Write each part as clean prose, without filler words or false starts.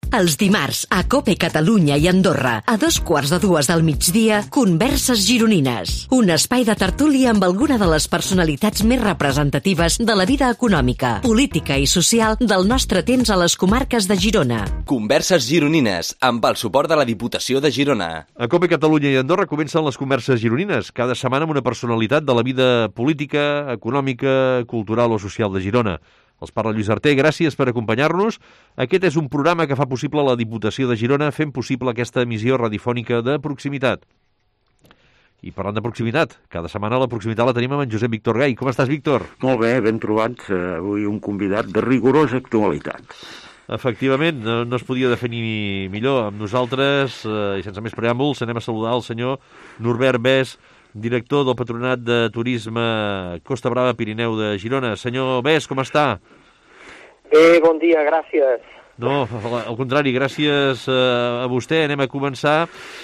Els dimarts, a COPE Catalunya i Andorra, a 2:15 del migdia, Converses Gironines. Un espai de tertúlia amb alguna de les personalitats més representatives de la vida econòmica, política i social del nostre temps a les comarques de Girona. Converses Gironines, amb el suport de la Diputació de Girona. A COPE Catalunya i Andorra comencen les Converses Gironines, cada setmana amb una personalitat de la vida política, econòmica, cultural o social de Girona. Els parla Lluís Arter, gràcies per acompanyar-nos. Aquest és un programa que fa possible la Diputació de Girona, fent possible aquesta emissió radiofònica de proximitat. I parlant de proximitat, cada setmana la proximitat la tenim amb en Josep Víctor Gai. Com estàs, Víctor? Molt bé, ben trobat. Avui un convidat de rigorosa actualitat. Efectivament, no es podia definir millor amb nosaltres, i sense més preàmbuls, anem a saludar el senyor Norbert Bès, director del Patronat de Turisme Costa Brava Pirineu de Girona. Senyor Bès, com està? Bé, bon dia, gràcies. No, al contrari, gràcies a vostè. Anem a començar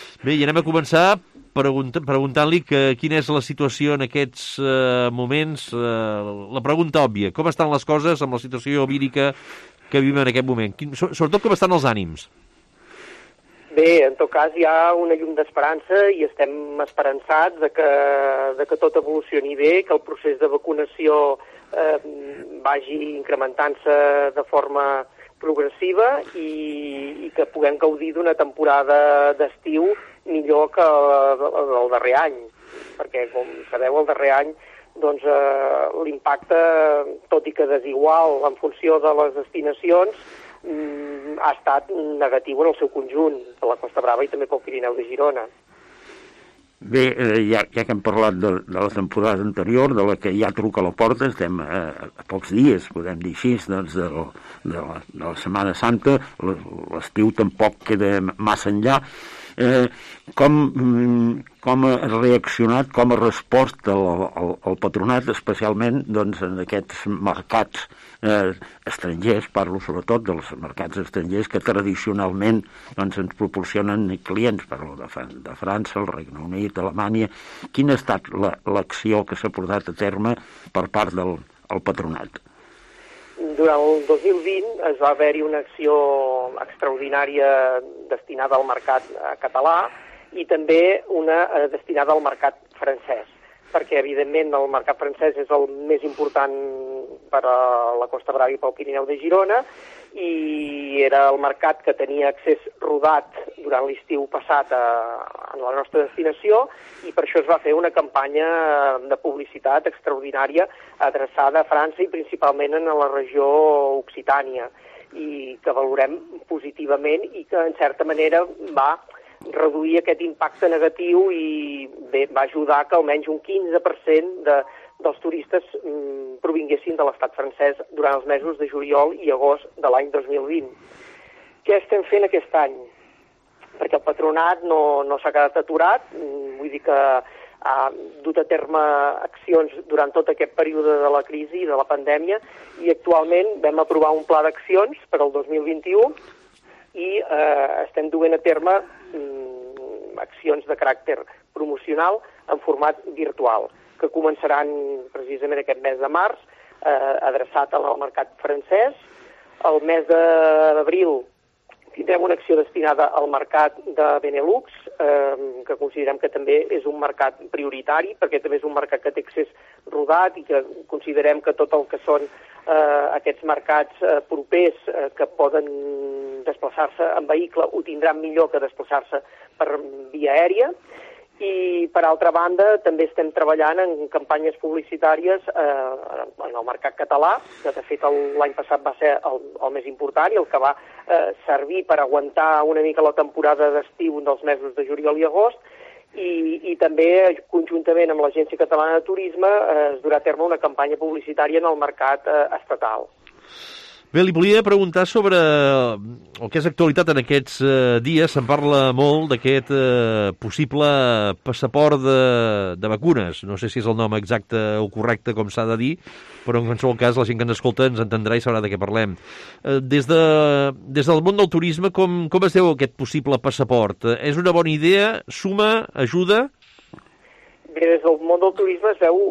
preguntant-li quina és la situació en aquests moments. La pregunta òbvia, com estan les coses amb la situació vírica que vivim en aquest moment? Sobretot com estan els ànims? Bé, en tot cas hi ha una llum d'esperança i estem esperançats de que tot evolucioni bé, que el procés de vacunació vagi incrementant-se de forma progressiva i que puguem gaudir d'una temporada d'estiu millor que el darrer any, perquè, com sabeu, el darrer any doncs, l'impacte, tot i que desigual en funció de les destinacions, ha estat negatiu en el seu conjunt, per la Costa Brava i també pel Pirineu de Girona. Bé, ja que hem parlat de la temporada anterior, de la que ja truca a la porta, estem a pocs dies, podem dir així, doncs, de la Setmana Santa, l'estiu tampoc queda massa enllà. Com ha reaccionat, com ha respost el patronat, especialment doncs, en aquests mercats estrangers, parlo sobretot dels mercats estrangers que tradicionalment doncs, ens proporcionen clients, parlo de França, el Regne Unit, Alemanya. Quina ha estat l'acció que s'ha portat a terme per part del patronat? Durant el 2020 es va haver-hi una acció extraordinària destinada al mercat català i també una destinada al mercat francès, perquè evidentment el mercat francès és el més important per a la Costa Brava i pel Pirineu de Girona i era el mercat que tenia accés rodat durant l'estiu passat a la nostra destinació i per això es va fer una campanya de publicitat extraordinària adreçada a França i principalment en la regió Occitània i que valorem positivament i que en certa manera va reduir aquest impacte negatiu i bé, va ajudar que almenys un 15% dels turistes provinguessin de l'estat francès durant els mesos de juliol i agost de l'any 2020. Què estem fent aquest any? Perquè el patronat no s'ha quedat aturat, vull dir que ha dut a terme accions durant tot aquest període de la crisi i de la pandèmia i actualment vam aprovar un pla d'accions per al 2021 i estem duent a terme accions de caràcter promocional en format virtual, que començaran precisament aquest mes de març, adreçat al mercat francès. El mes d'abril tindrem una acció destinada al mercat de Benelux, que considerem que també és un mercat prioritari, perquè també és un mercat que té accés rodat i que considerem que tot el que són aquests mercats propers que poden desplaçar-se en vehicle ho tindran millor que desplaçar-se per via aèria. I, per altra banda, també estem treballant en campanyes publicitàries en el mercat català, que de fet l'any passat va ser el més important i el que va servir per aguantar una mica la temporada d'estiu dels mesos de juliol i agost, i també, conjuntament amb l'Agència Catalana de Turisme, es durà a terme una campanya publicitària en el mercat estatal. Bé, li volia preguntar sobre el que és actualitat en aquests dies. Se'n parla molt d'aquest possible passaport de vacunes. No sé si és el nom exacte o correcte, com s'ha de dir, però en qualsevol cas la gent que ens escolta ens entendrà i sabrà de què parlem. Des del món del turisme, com es veu aquest possible passaport? És una bona idea? Suma? Ajuda? Bé, des del món del turisme es veu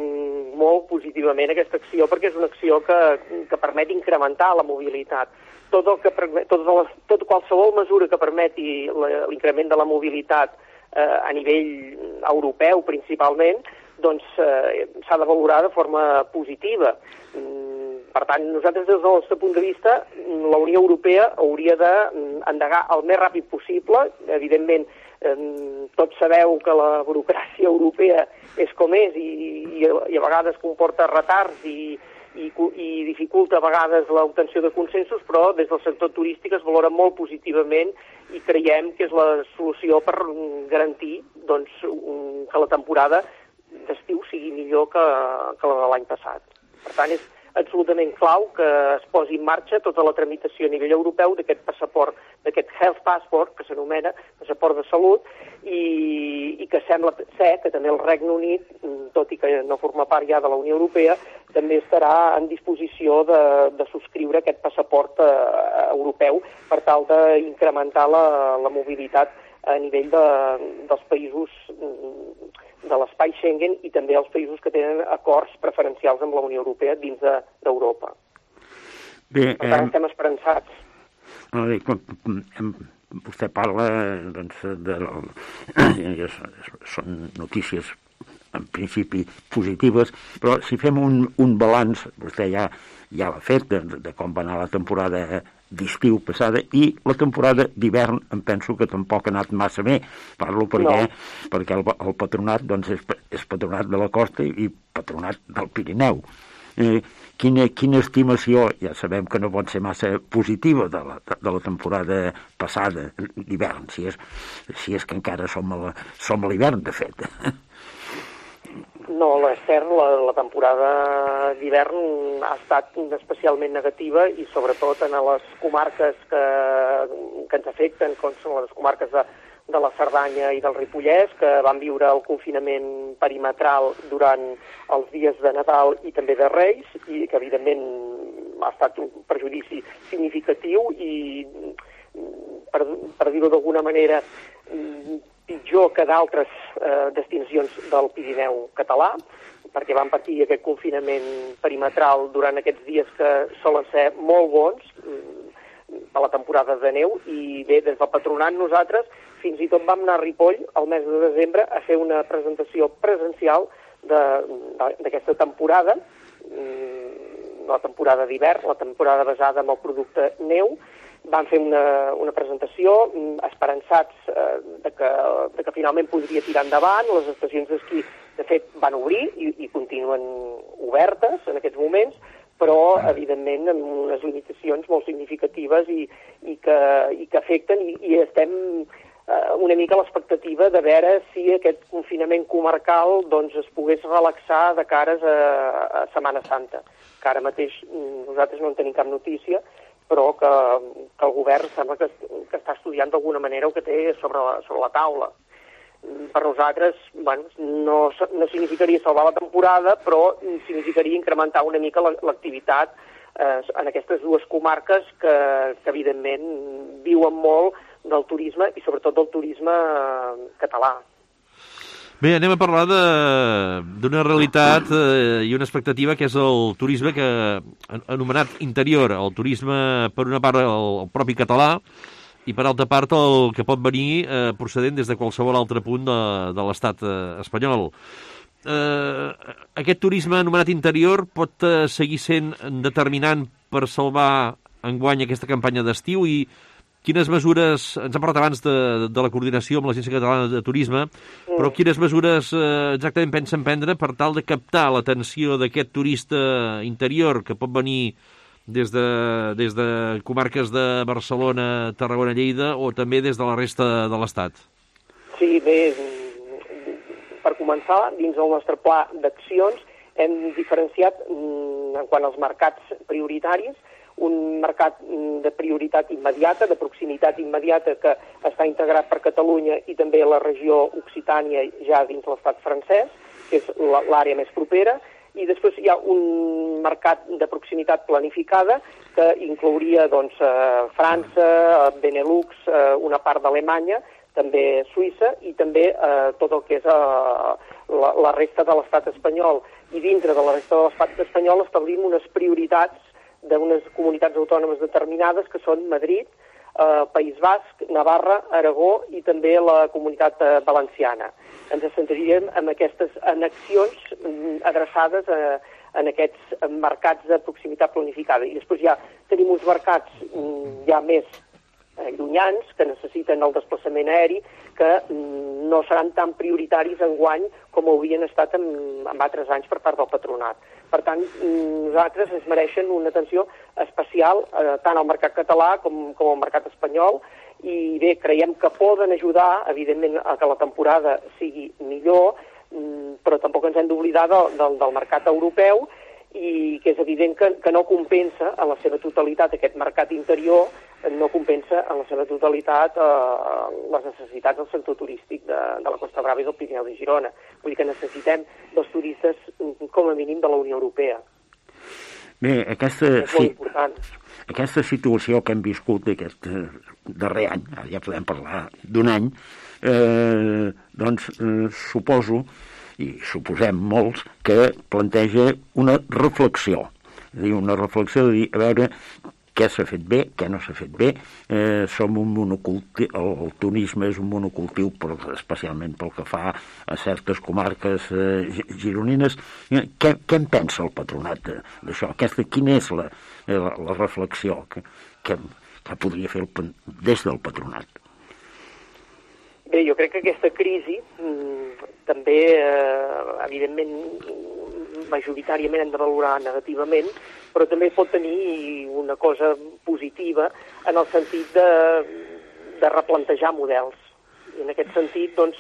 molt positivament aquesta acció perquè és una acció que permet incrementar la mobilitat. qualsevol mesura que permeti l'increment de la mobilitat a nivell europeu principalment, doncs s'ha de valorar de forma positiva. Per tant, nosaltres des del nostre punt de vista, la Unió Europea hauria d'endegar el més ràpid possible. Evidentment, tots sabeu que la burocràcia europea és com és i a vegades comporta retards i dificulta a vegades l'obtenció de consensos, però des del sector turístic es valora molt positivament i creiem que és la solució per garantir que la temporada d'estiu sigui millor que la de l'any passat. Per tant, és absolutament clau que es posi en marxa tota la tramitació a nivell europeu d'aquest passaport, d'aquest Health Passport, que s'anomena passaport de salut, i que sembla ser que també el Regne Unit, tot i que no forma part ja de la Unió Europea, també estarà en disposició de subscriure aquest passaport europeu per tal d'incrementar la mobilitat a nivell dels països de l'espai Schengen i també els països que tenen acords preferencials amb la Unió Europea dins d'Europa. Per tant, estem esperançats. Vostè parla, són notícies en principi positives, però si fem un balanç, vostè ja l'ha fet, de com va anar la temporada d'estiu passada, i la temporada d'hivern em penso que tampoc ha anat massa bé. Parlo perquè el patronat és patronat de la costa i patronat del Pirineu. Quina estimació, ja sabem que no pot ser massa positiva de la temporada passada, d'hivern, si és que encara som a l'hivern, de fet. No, és cert, la temporada d'hivern ha estat especialment negativa i sobretot en les comarques que ens afecten, com són les comarques de la Cerdanya i del Ripollès, que van viure el confinament perimetral durant els dies de Nadal i també de Reis, i que evidentment ha estat un perjudici significatiu i, per dir-ho d'alguna manera, pitjor que d'altres destinacions del Pirineu català, perquè van patir aquest confinament perimetral durant aquests dies que solen ser molt bons per la temporada de neu. I bé, des del patronat nosaltres fins i tot vam anar a Ripoll el mes de desembre a fer una presentació presencial d'aquesta temporada, la temporada d'hivern, la temporada basada en el producte neu. Van fer una presentació esperançats de que finalment podria tirar endavant. Les estacions d'esquí, de fet, van obrir i continuen obertes en aquests moments, però, evidentment, amb unes limitacions molt significatives i que afecten, i estem una mica a l'expectativa de veure si aquest confinament comarcal es pogués relaxar de cares a Setmana Santa, que ara mateix nosaltres no en tenim cap notícia, però que el govern sembla que està estudiant d'alguna manera el que té sobre la taula. Per nosaltres, no significaria salvar la temporada, però significaria incrementar una mica l'activitat en aquestes dues comarques que evidentment viuen molt del turisme i sobretot del turisme català. Bé, anem a parlar d'una realitat i una expectativa que és el turisme que anomenat interior, el turisme per una part el propi català i per altra part el que pot venir procedent des de qualsevol altre punt de l'estat espanyol. Aquest turisme anomenat interior pot seguir sent determinant per salvar enguany aquesta campanya d'estiu i quines mesures, ens hem parlat abans de la coordinació amb l'Agència Catalana de Turisme, però quines mesures exactament pensen prendre per tal de captar l'atenció d'aquest turista interior que pot venir des de comarques de Barcelona, Tarragona, Lleida o també des de la resta de l'Estat? Sí, bé, per començar, dins del nostre pla d'accions hem diferenciat en quant als mercats prioritaris un mercat de prioritat immediata, de proximitat immediata que està integrat per Catalunya i també la regió Occitània ja dins l'estat francès, que és l'àrea més propera, i després hi ha un mercat de proximitat planificada que inclouria França, Benelux, una part d'Alemanya, també Suïssa i també tot el que és la resta de l'estat espanyol. I dintre de la resta de l'estat espanyol establim unes prioritats d'unes comunitats autònomes determinades, que són Madrid, País Basc, Navarra, Aragó i també la Comunitat Valenciana. Ens centraríem en aquestes annexions adreçades en aquests mercats de proximitat planificada. I després ja tenim uns mercats ja més llunyans, que necessiten el desplaçament aeri, que no seran tan prioritaris enguany com haurien estat en altres anys per part del patronat. Per tant, nosaltres ens mereixen una atenció especial tant al mercat català com al mercat espanyol, i bé, creiem que poden ajudar, evidentment, a que la temporada sigui millor, però tampoc ens hem d'oblidar del mercat europeu, i que és evident que no compensa en la seva totalitat aquest mercat interior, no compensa en la seva totalitat les necessitats del sector turístic de la Costa Brava i del Pirineu de Girona. Vull dir que necessitem dels turistes com a mínim de la Unió Europea. Bé, és molt important. Aquesta situació que hem viscut aquest darrer any, ja podem parlar d'un any, doncs suposo, i suposem molts, que planteja una reflexió. És a dir, una reflexió de dir, a veure, què s'ha fet bé, què no s'ha fet bé. Som un monocultiu, el turisme és un monocultiu, però especialment pel que fa a certes comarques gironines. Què en pensa el patronat d'això? Quina és la reflexió que podria fer des del patronat? Bé, jo crec que aquesta crisi també, evidentment, majoritàriament hem de valorar negativament, però també pot tenir una cosa positiva en el sentit de replantejar models. I en aquest sentit, doncs,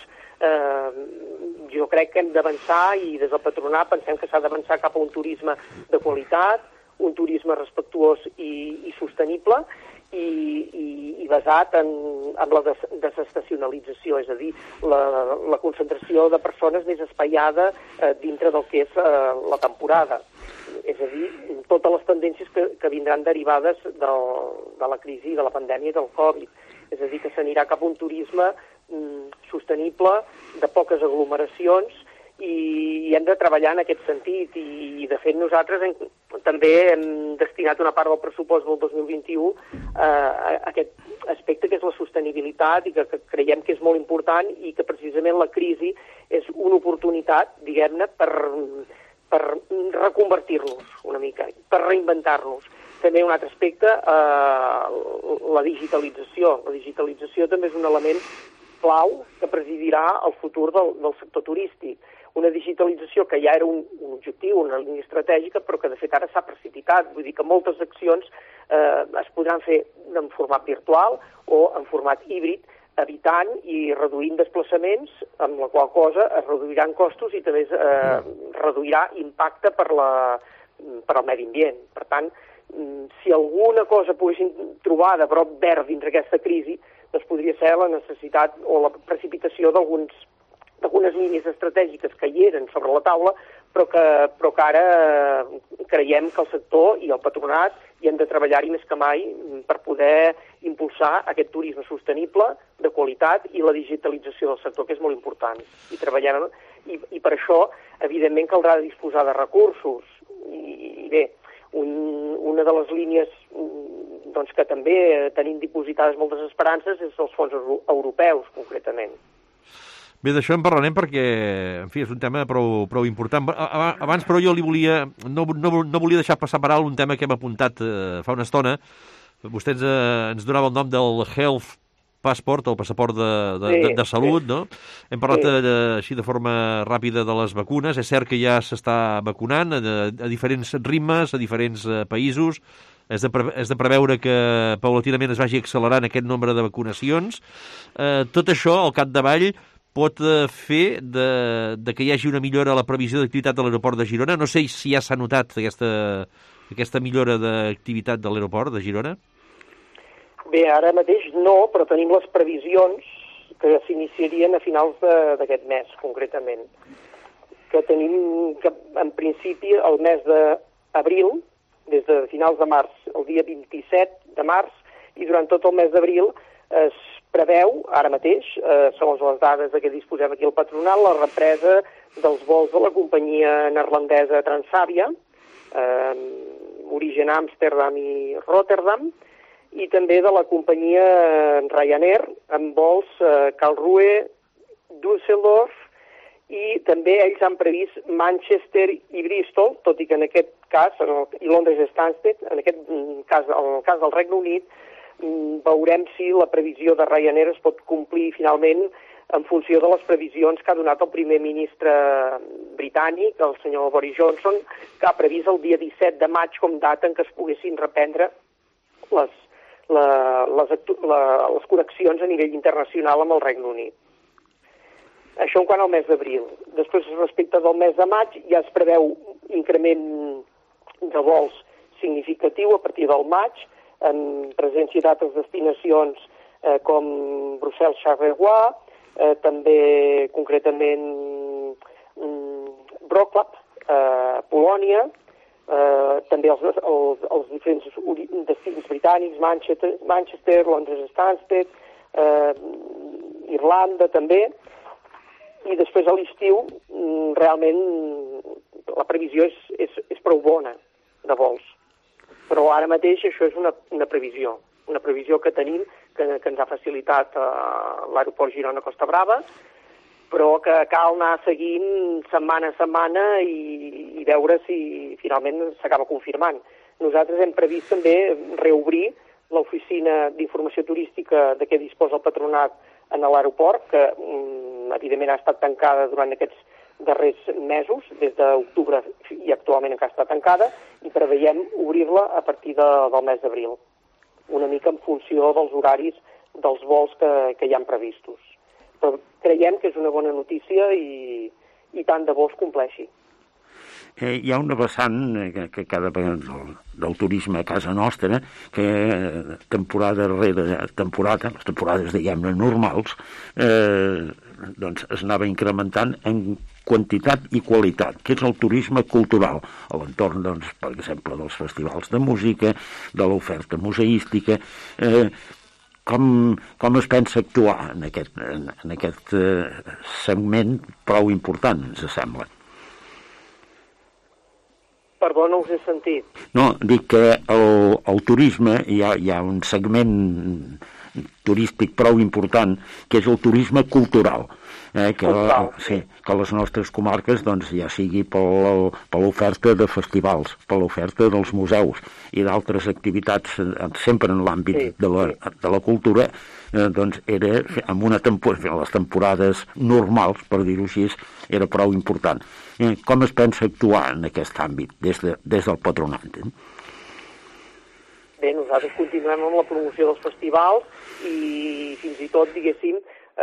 jo crec que hem d'avançar, i des del patronat pensem que s'ha d'avançar cap a un turisme de qualitat, un turisme respectuós i sostenible, i basat en la desestacionalització, és a dir, la concentració de persones més espaiada dintre del que és la temporada. És a dir, totes les tendències que vindran derivades de la crisi, de la pandèmia i del Covid. És a dir, que s'anirà cap a un turisme sostenible, de poques aglomeracions, i hem de treballar en aquest sentit. I de fet nosaltres també hem destinat una part del pressupost del 2021 a aquest aspecte que és la sostenibilitat, i que creiem que és molt important, i que precisament la crisi és una oportunitat, diguem-ne, per reconvertir-nos una mica, per reinventar-nos. També un altre aspecte, la digitalització. La digitalització també és un element clau que presidirà el futur del sector turístic. Una digitalització que ja era un objectiu, una línia estratègica, però que de fet ara s'ha precipitat. Vull dir que moltes accions es podran fer en format virtual o en format híbrid, evitant i reduint desplaçaments, amb la qual cosa es reduiran costos i també es reduirà impacte per al medi ambient. Per tant, si alguna cosa poguéssim trobar de brot verd dintre aquesta crisi, doncs podria ser la necessitat o la precipitació d'algunes línies estratègiques que hi eren sobre la taula, però que ara creiem que el sector i el patronat hi hem de treballar-hi més que mai per poder impulsar aquest turisme sostenible, de qualitat, i la digitalització del sector, que és molt important. I per això, evidentment, caldrà disposar de recursos. I bé, una de les línies doncs, que també tenim dipositades moltes esperances és els fons europeus, concretament. Bé, d'això en parlarem perquè, en fi, és un tema prou important. Abans, però, jo no volia deixar passar per alt un tema que hem apuntat fa una estona. Vostè ens donava el nom del Health Passport, el passaport de salut, no? Hem parlat així de forma ràpida de les vacunes. És cert que ja s'està vacunant a diferents ritmes, a diferents països. És de preveure que paulatinament es vagi accelerant aquest nombre de vacunacions. Tot això, al capdavall, pot fer que hi hagi una millora a la previsió d'activitat de l'aeroport de Girona? No sé si ja s'ha notat aquesta millora d'activitat de l'aeroport de Girona. Bé, ara mateix no, però tenim les previsions que s'iniciarien a finals d'aquest mes, concretament. Que tenim, que en principi, el mes d'abril, des de finals de març, el dia 27 de març, i durant tot el mes d'abril es preveu, ara mateix, segons les dades de què disposem aquí al patronat, la represa dels vols de la companyia neerlandesa Transavia, Origen Amsterdam i Rotterdam, i també de la companyia Ryanair, amb vols Karlsruhe, Düsseldorf, i també ells han previst Manchester i Bristol, tot i que en aquest cas, i Londres Stansted, en aquest cas, en el cas del Regne Unit, veurem si la previsió de Ryanair es pot complir finalment en funció de les previsions que ha donat el primer ministre britànic, el senyor Boris Johnson, que ha previst el dia 17 de maig com data en què es poguessin reprendre les connexions a nivell internacional amb el Regne Unit. Això en quant al mes d'abril. Després, respecte del mes de maig, ja es preveu increment de vols significatiu a partir del maig, en presència d'altres destinacions com Brussel-Charleroi, també concretament Wrocław, Polònia, també els diferents destins britànics, Manchester, Londres Stansted, Irlanda també, i després a l'estiu realment la previsió és prou bona de vols. Però ara mateix això és una previsió que tenim, que ens ha facilitat l'aeroport Girona-Costa Brava, però que cal anar seguint setmana a setmana i veure si finalment s'acaba confirmant. Nosaltres hem previst també reobrir l'oficina d'informació turística de què disposa el patronat en l'aeroport, que evidentment ha estat tancada durant aquests darrers mesos, des d'octubre i actualment encara està tancada, i preveiem obrir-la a partir del mes d'abril, una mica en funció dels horaris dels vols que hi han previstos. Però creiem que és una bona notícia i tant de bo es compleixi. Hi ha una vessant que cada vegada del turisme a casa nostra, que temporada rere temporada, les temporades, diguem-ne, normals, doncs es anava incrementant en quantitat i qualitat, que és el turisme cultural, a l'entorn, doncs, per exemple, dels festivals de música, de l'oferta museística. Com es pensa actuar en aquest segment prou important, ens sembla? Perdó, no us he sentit. No, dic que el turisme, hi ha un segment turístic prou important, que és el turisme cultural, que a les nostres comarques, doncs, ja sigui per l'oferta de festivals, per l'oferta dels museus i d'altres activitats, sempre en l'àmbit de la cultura, doncs era, en les temporades normals, per dir-ho així, era prou important. Com es pensa actuar en aquest àmbit, des del patronat? Bé, nosaltres continuem amb la promoció dels festivals i fins i tot, diguéssim,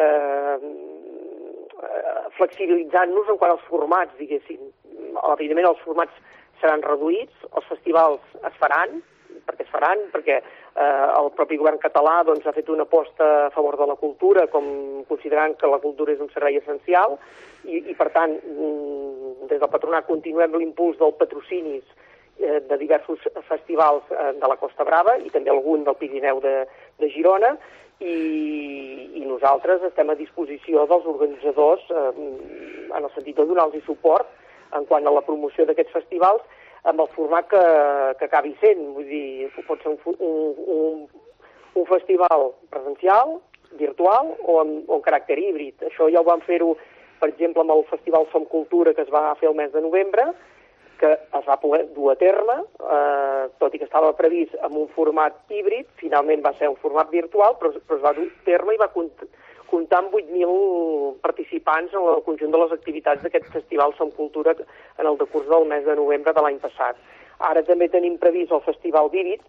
flexibilitzant-nos en quant als formats, diguéssim. Evidentment els formats seran reduïts, els festivals es faran, perquè el propi govern català doncs, ha fet una aposta a favor de la cultura, considerant que la cultura és un servei essencial, i per tant, des del patronat continuem l'impuls dels patrocinis de diversos festivals de la Costa Brava i també algun del Pirineu de Girona, i nosaltres estem a disposició dels organitzadors en el sentit de donar-los suport en quant a la promoció d'aquests festivals amb el format que acabi sent. Vull dir, pot ser un festival presencial, virtual o en caràcter híbrid. Això ja ho vam fer-ho, per exemple, amb el Festival Som Cultura, que es va fer el mes de novembre, que es va poder dur a terme, tot i que estava previst amb un format híbrid, finalment va ser un format virtual, però es va dur a terme i va comptar amb 8.000 participants en el conjunt de les activitats d'aquest Festival Som Cultura en el decurs del mes de novembre de l'any passat. Ara també tenim previst el Festival Vívid,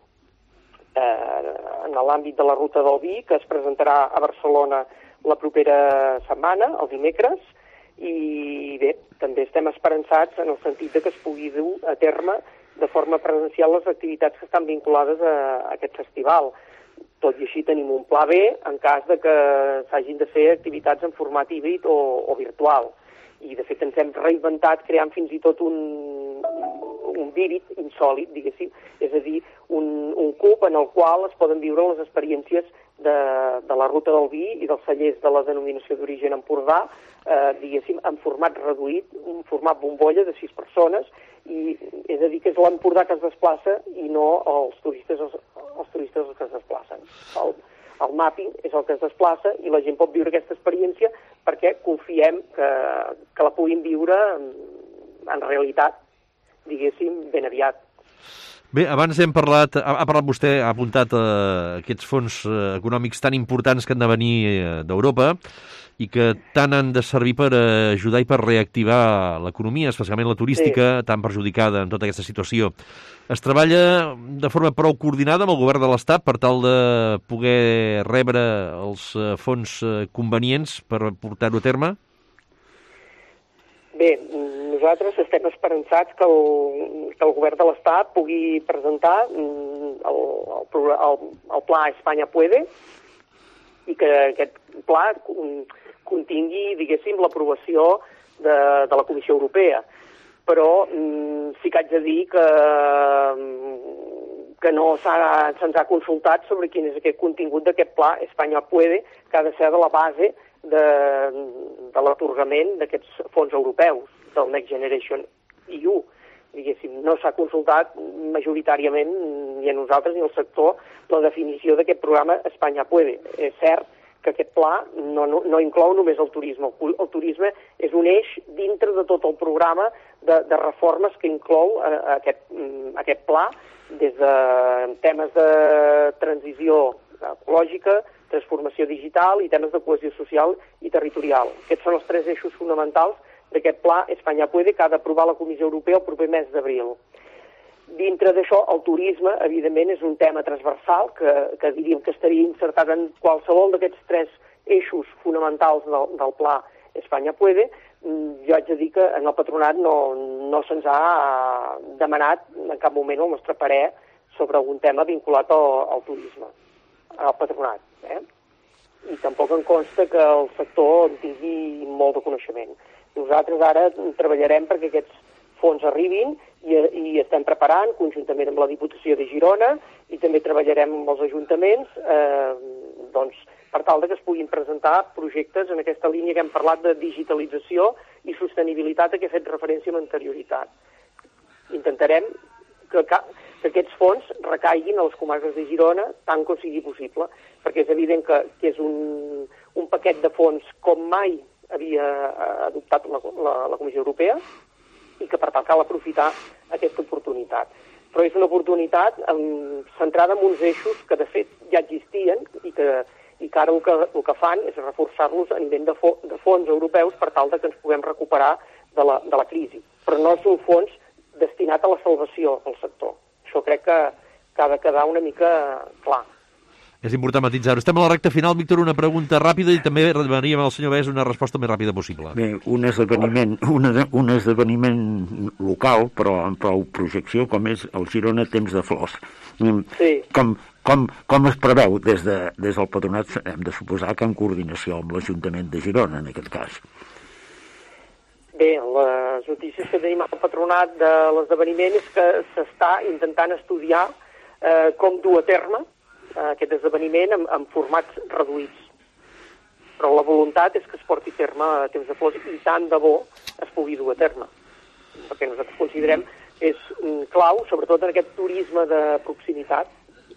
en l'àmbit de la Ruta del Vi, que es presentarà a Barcelona la propera setmana, el dimecres, i bé, també estem esperançats en el sentit de que es pugui dur a terme de forma presencial les activitats que estan vinculades a aquest festival. Tot i així tenim un pla B en cas de que s'hagin de fer activitats en format híbrid o virtual. I de fet ens hem reinventat creant fins i tot un vívid insòlid, diguéssim, és a dir, un cub en el qual es poden viure les experiències de la ruta del vi i dels cellers de la denominació d'origen Empordà, diguéssim, en format reduït, un format bombolla de 6 persones, i és a dir, que és l'Empordà que es desplaça i no els turistes els que es desplacen. El mapping és el que es desplaça i la gent pot viure aquesta experiència perquè confiem que la puguin viure en realitat, diguéssim, ben aviat. Bé, abans ha parlat vostè, ha apuntat aquests fons econòmics tan importants que han de venir d'Europa i que tant han de servir per ajudar i per reactivar l'economia, especialment la turística, tan perjudicada en tota aquesta situació. Es treballa de forma prou coordinada amb el govern de l'Estat per tal de poder rebre els fons convenients per portar-ho a terme? Bé, nosaltres estem esperançats que el govern de l'Estat pugui presentar el pla Espanya Puede i que aquest pla contingui, diguéssim, l'aprovació de la Comissió Europea. Però sí que haig de dir que no se'ns ha consultat sobre quin és aquest contingut d'aquest pla Espanya Puede, que ha de ser de la base de l'atorgament d'aquests fons europeus, del Next Generation EU. Diguéssim, no s'ha consultat majoritàriament ni a nosaltres ni al sector la definició d'aquest programa Espanya Puede. És cert que aquest pla no inclou només el turisme. El turisme és un eix dintre de tot el programa de reformes que inclou aquest pla, des de temes de transició ecològica, transformació digital i temes de cohesió social i territorial. Aquests són els 3 eixos fonamentals d'aquest pla Espanya Puede que ha d'aprovar la Comissió Europea el proper mes d'abril. Dintre d'això, el turisme, evidentment, és un tema transversal que diríem que estaria insertat en qualsevol d'aquests 3 eixos fonamentals del pla Espanya Puede. Jo haig de dir que en el patronat no se'ns ha demanat en cap moment el nostre parer sobre algun tema vinculat al turisme, al patronat. I tampoc em consta que el sector en tingui molt de coneixement. Nosaltres ara treballarem perquè aquests fons arribin i estem preparant, conjuntament amb la Diputació de Girona, i també treballarem amb els ajuntaments per tal que es puguin presentar projectes en aquesta línia que hem parlat de digitalització i sostenibilitat a què he fet referència amb anterioritat. Intentarem que aquests fons recaiguin a les comarques de Girona tant com sigui possible, perquè és evident que és un paquet de fons com mai havia adoptat la Comissió Europea i que, per tant, cal aprofitar aquesta oportunitat. Però és una oportunitat centrada en uns eixos que, de fet, ja existien i que ara el que fan és reforçar-los a nivell de fons europeus per tal que ens puguem recuperar de la crisi. Però no és un fons destinat a la salvació del sector. Això crec que ha de quedar una mica clar. És important matisar-ho. Estem a la recta final. Víctor, una pregunta ràpida i també demanaríem al senyor Bes una resposta més ràpida possible. Bé, un esdeveniment local, però amb prou projecció, com és el Girona Temps de Flors. Sí. Com es preveu des del patronat, hem de suposar que en coordinació amb l'Ajuntament de Girona, en aquest cas? Bé, les notícies que tenim al patronat de l'esdeveniment és que s'està intentant estudiar com dur a terme aquest esdeveniment en formats reduïts. Però la voluntat és que es porti a terme a Temps de Flors i tant de bo es pugui dur a terme. Perquè nosaltres considerem és clau, sobretot en aquest turisme de proximitat,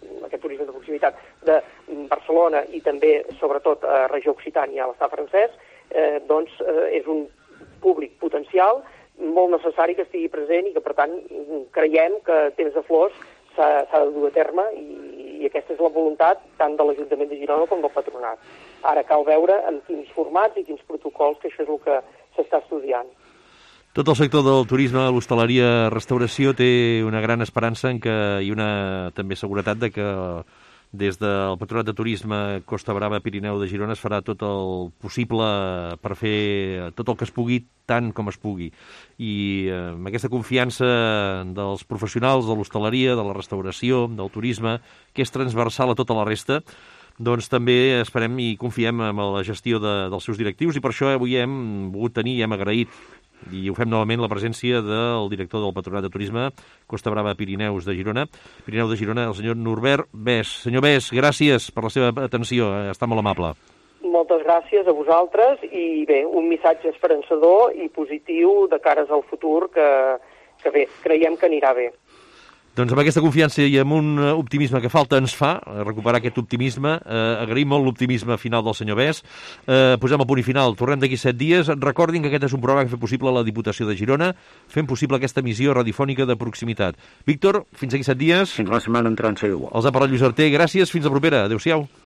de Barcelona i també, sobretot, a regió Occitània, a l'estat francès, és un públic potencial molt necessari que estigui present i que, per tant, creiem que Temps de Flors s'ha de dur a terme i aquesta és la voluntat tant de l'Ajuntament de Girona com del patronat. Ara cal veure en quins formats i quins protocols, que això és el que s'està estudiant. Tot el sector del turisme, l'hostaleria, restauració té una gran esperança i una també seguretat de que des del Patronat de Turisme Costa Brava Pirineu de Girona es farà tot el possible per fer tot el que es pugui, tant com es pugui. I amb aquesta confiança dels professionals de l'hostaleria, de la restauració, del turisme, que és transversal a tota la resta, doncs també esperem i confiem en la gestió dels seus directius i per això avui hem volgut tenir i hem agraït I ho fem novament la presència del director del Patronat de Turisme Costa Brava Pirineu de Girona, el senyor Norbert Bes. Senyor Bes, gràcies per la seva atenció, està molt amable. Moltes gràcies a vosaltres i bé, un missatge esperançador i positiu de cares al futur que bé, creiem que anirà bé. Doncs amb aquesta confiança i amb un optimisme que falta ens fa recuperar aquest optimisme. Agraïm molt l'optimisme final del senyor Bes. Posem el punt i final. Tornem d'aquí 7 dies. Recordin que aquest és un programa que fa possible la Diputació de Girona, fent possible aquesta emissió radiofònica de proximitat. Víctor, fins aquí 7 dies. Fins la setmana entrant, si igual. Els ha parlat Lluís Arter. Gràcies. Fins la propera. Adéu-siau.